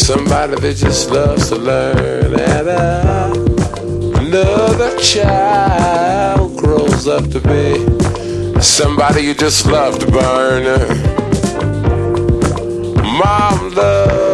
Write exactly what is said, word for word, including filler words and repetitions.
somebody that just loves to learn, and uh, another child grows up to be somebody you just love to burn. Mom loves